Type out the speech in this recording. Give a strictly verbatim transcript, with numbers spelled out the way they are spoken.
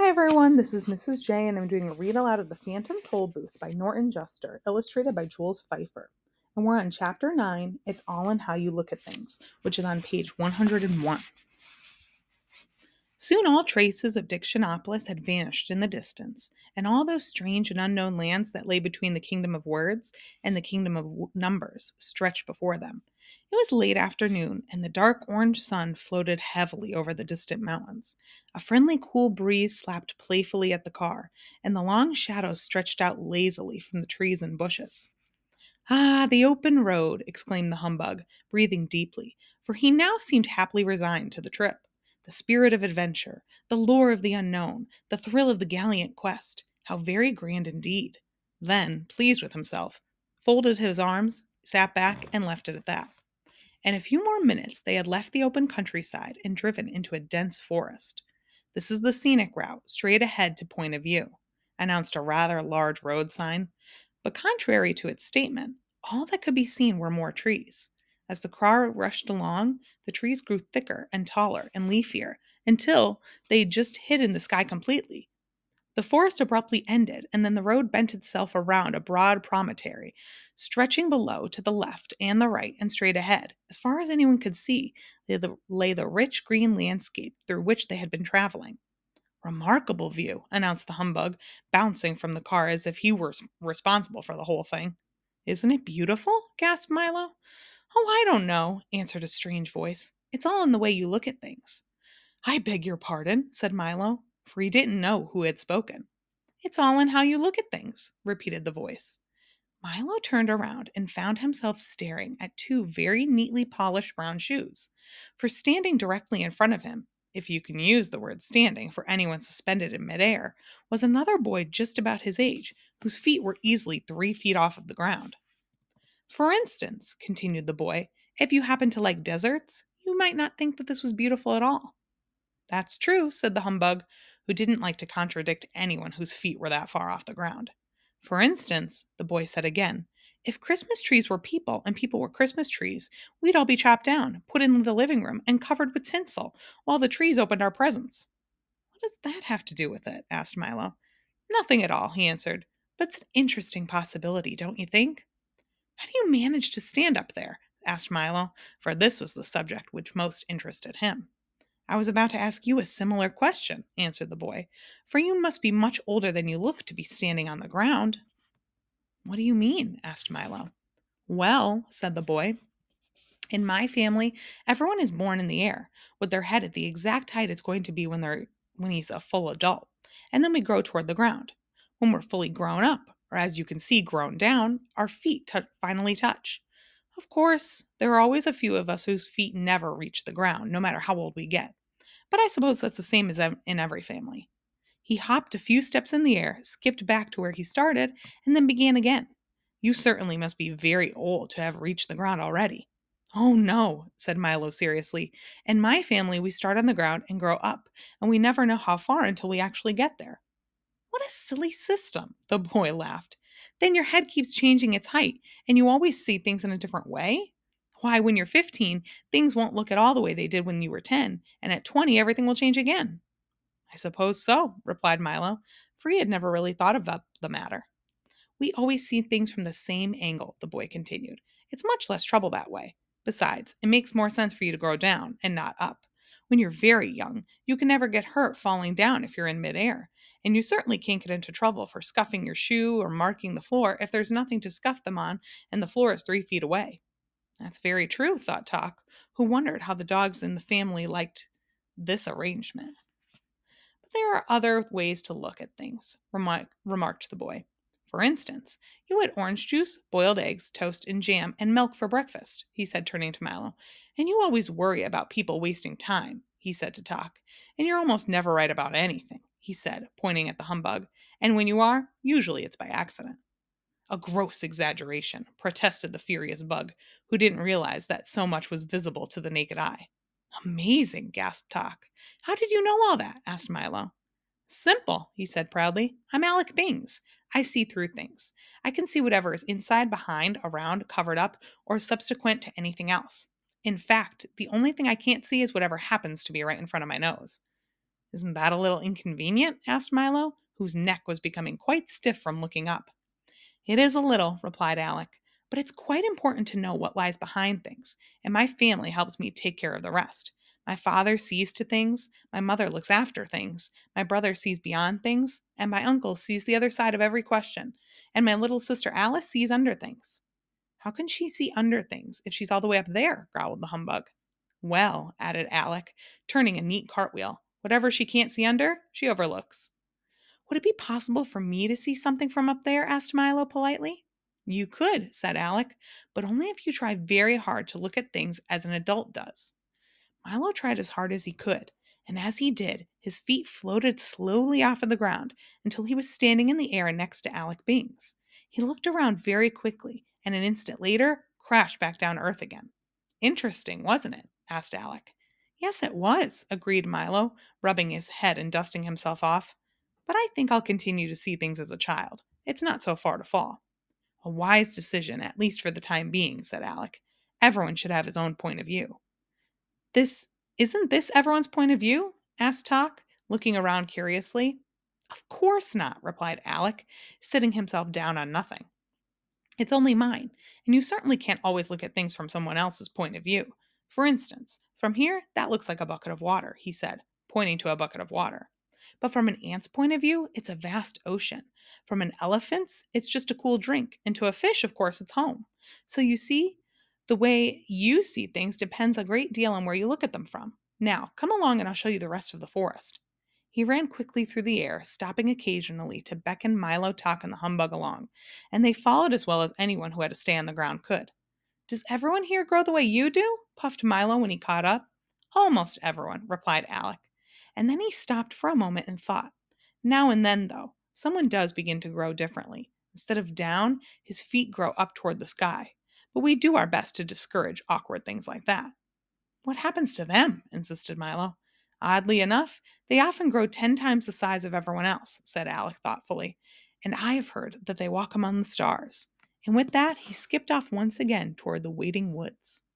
everyone, this is Missus J, and I'm doing a read aloud of The Phantom Toll Booth by Norton Juster, illustrated by Jules Pfeiffer. And we're on Chapter nine, It's All in How You Look at Things, which is on page one hundred one. Soon all traces of Dictionopolis had vanished in the distance, and all those strange and unknown lands that lay between the kingdom of words and the kingdom of w- numbers stretched before them. It was late afternoon, and the dark orange sun floated heavily over the distant mountains. A friendly cool breeze slapped playfully at the car, and the long shadows stretched out lazily from the trees and bushes. "Ah, the open road!" exclaimed the humbug, breathing deeply, for he now seemed happily resigned to the trip. The spirit of adventure, the lure of the unknown, the thrill of the gallant quest, how very grand indeed. Then, pleased with himself, folded his arms, sat back, and left it at that. In a few more minutes they had left the open countryside and driven into a dense forest. "This is the scenic route, straight ahead to Point of View," announced a rather large road sign. But contrary to its statement, all that could be seen were more trees. As the car rushed along, the trees grew thicker and taller and leafier until they had just hidden the sky completely. The forest abruptly ended, and then the road bent itself around a broad promontory, stretching below to the left and the right and straight ahead. As far as anyone could see, lay the, lay the rich green landscape through which they had been traveling. "Remarkable view," announced the humbug, bouncing from the car as if he were s- responsible for the whole thing. "Isn't it beautiful?" gasped Milo. "Oh, I don't know," answered a strange voice. "It's all in the way you look at things." "I beg your pardon," said Milo, for he didn't know who had spoken. "It's all in how you look at things," repeated the voice. Milo turned around and found himself staring at two very neatly polished brown shoes. For standing directly in front of him, if you can use the word standing for anyone suspended in midair, was another boy just about his age, whose feet were easily three feet off of the ground. "For instance," continued the boy, "if you happen to like deserts, you might not think that this was beautiful at all." "That's true," said the humbug, who didn't like to contradict anyone whose feet were that far off the ground. "For instance," the boy said again, "if Christmas trees were people and people were Christmas trees, we'd all be chopped down, put in the living room, and covered with tinsel, while the trees opened our presents." "What does that have to do with it?" asked Milo. "Nothing at all," he answered, "but it's an interesting possibility, don't you think?" "How do you manage to stand up there?" asked Milo, for this was the subject which most interested him. "I was about to ask you a similar question," answered the boy, "for you must be much older than you look to be standing on the ground." "What do you mean?" asked Milo. "Well," said the boy, "in my family, everyone is born in the air, with their head at the exact height it's going to be when they're when he's a full adult, and then we grow toward the ground. When we're fully grown up, or as you can see, grown down, our feet tou- finally touch. Of course, there are always a few of us whose feet never reach the ground, no matter how old we get. But I suppose that's the same as ev- in every family." He hopped a few steps in the air, skipped back to where he started, and then began again. "You certainly must be very old to have reached the ground already." "Oh, no," said Milo seriously. "In my family, we start on the ground and grow up, and we never know how far until we actually get there." "What a silly system," the boy laughed. "Then your head keeps changing its height, and you always see things in a different way? Why, when you're fifteen, things won't look at all the way they did when you were ten, and at twenty, everything will change again." "I suppose so," replied Milo, for he had never really thought about the matter. "We always see things from the same angle," the boy continued. "It's much less trouble that way. Besides, it makes more sense for you to grow down and not up. When you're very young, you can never get hurt falling down if you're in midair, and you certainly can't get into trouble for scuffing your shoe or marking the floor if there's nothing to scuff them on and the floor is three feet away." "That's very true," thought Talk, who wondered how the dogs in the family liked this arrangement. "But there are other ways to look at things," remark- remarked the boy. "For instance, you had orange juice, boiled eggs, toast, and jam, and milk for breakfast," he said, turning to Milo. "And you always worry about people wasting time," he said to Talk. "And you're almost never right about anything," he said, pointing at the humbug. "And when you are, usually it's by accident." "A gross exaggeration," protested the furious bug, who didn't realize that so much was visible to the naked eye. "Amazing," gasped Talk. "How did you know all that?" asked Milo. "Simple," he said proudly. "I'm Alec Bings. I see through things. I can see whatever is inside, behind, around, covered up, or subsequent to anything else. In fact, the only thing I can't see is whatever happens to be right in front of my nose." Isn't that a little inconvenient? Asked Milo, whose neck was becoming quite stiff from looking up. It is a little, replied Alec, but it's quite important to know what lies behind things, and my family helps me take care of the rest. My father sees to things, my mother looks after things, my brother sees beyond things, and my uncle sees the other side of every question, and my little sister Alice sees under things. How can she see under things if she's all the way up there? Growled the humbug. Well, added Alec, turning a neat cartwheel, whatever she can't see under, she overlooks. Would it be possible for me to see something from up there? Asked Milo politely. You could, said Alec, but only if you try very hard to look at things as an adult does. Milo tried as hard as he could, and as he did, his feet floated slowly off of the ground until he was standing in the air next to Alec Bings. He looked around very quickly, and an instant later crashed back down to earth again. Interesting, wasn't it? Asked Alec. Yes, it was, agreed Milo, rubbing his head and dusting himself off. But I think I'll continue to see things as a child. It's not so far to fall. A wise decision, at least for the time being, said Alec. Everyone should have his own point of view. This isn't this everyone's point of view? Asked Tock, looking around curiously. Of course not, replied Alec, sitting himself down on nothing. It's only mine, and you certainly can't always look at things from someone else's point of view. For instance, from here, that looks like a bucket of water, he said, pointing to a bucket of water. But from an ant's point of view, it's a vast ocean. From an elephant's, it's just a cool drink, and to a fish, of course, it's home. So you see, the way you see things depends a great deal on where you look at them from. Now, come along and I'll show you the rest of the forest. He ran quickly through the air, stopping occasionally to beckon Milo, Tock, and the humbug along, and they followed as well as anyone who had to stay on the ground could. Does everyone here grow the way you do? Puffed Milo when he caught up. Almost everyone, replied Alec. And then he stopped for a moment and thought. Now and then, though, someone does begin to grow differently. Instead of down, his feet grow up toward the sky. But we do our best to discourage awkward things like that. What happens to them? Insisted Milo. Oddly enough, they often grow ten times the size of everyone else, said Alec thoughtfully. And I have heard that they walk among the stars. And with that, he skipped off once again toward the waiting woods.